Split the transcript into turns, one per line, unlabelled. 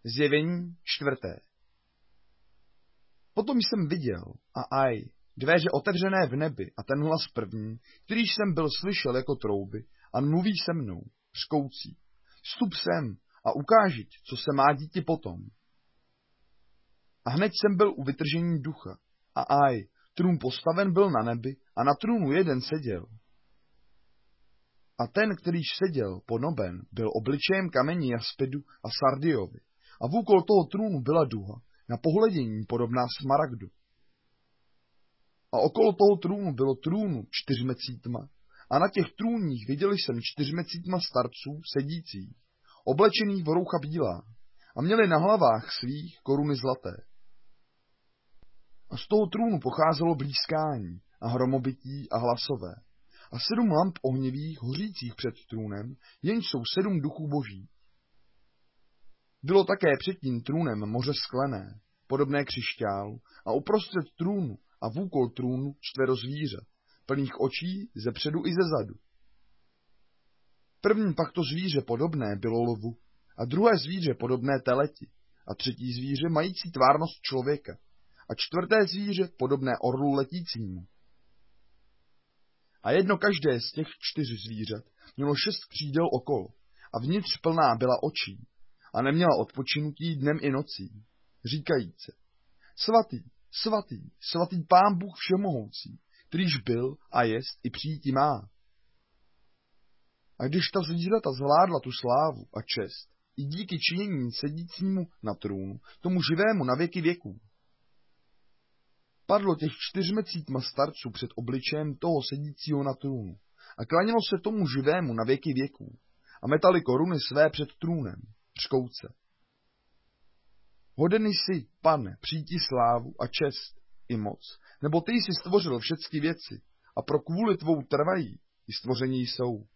Zjevení 4. Potom jsem viděl, a aj, dveře otevřené v nebi a ten hlas první, který jsem byl slyšel jako trouby a mluví se mnou, řkoucí. Vstup sem a ukáži, co se má díti potom. A hned jsem byl u vytržení ducha, a aj, trůn postaven byl na nebi a na trůnu jeden seděl. A ten, kterýž seděl podoben, byl obličejem kamení jaspidu a sardiovi, a vůkol toho trůnu byla duha, na pohledění podobná smaragdu. A okolo toho trůnu bylo trůnu 4 a na těch trůních viděl jsem 4 starců sedících, oblečených v roucha bílá, a měli na hlavách svých koruny zlaté. A z toho trůnu pocházelo blízkání a hromobytí a hlasové, a 7 lamp ohnivých hořících před trůnem, jenž jsou 7 duchů boží. Bylo také před tím trůnem moře sklené, podobné křišťálu, a uprostřed trůnu a vůkol trůnu 4 zvířat, plných očí ze předu i ze zadu. První pak to zvíře podobné bylo lvu, a druhé zvíře podobné teleti, a třetí zvíře mající tvárnost člověka, a 4. zvíře podobné orlu letícímu. A jedno každé z těch 4 zvířat mělo 6 křídel okolo, a vnitř plná byla očí, a neměla odpočinutí dnem i nocí, říkajíce, svatý, svatý, svatý Pán Bůh všemohoucí, kterýž byl a jest i přijíti má. A když ta zvířata zvládla tu slávu a čest, i díky činění sedícímu na trůnu, tomu živému na věky věků, padlo těch 4 starců před obličejem toho sedícího na trůnu a klanilo se tomu živému na věky věků a metali koruny své před trůnem, řkouce. Hoden jsi, Pane, přijíti slávu a čest i moc, nebo ty jsi stvořil všechny věci a pro kvůli tvou trvají i stvoření jsou.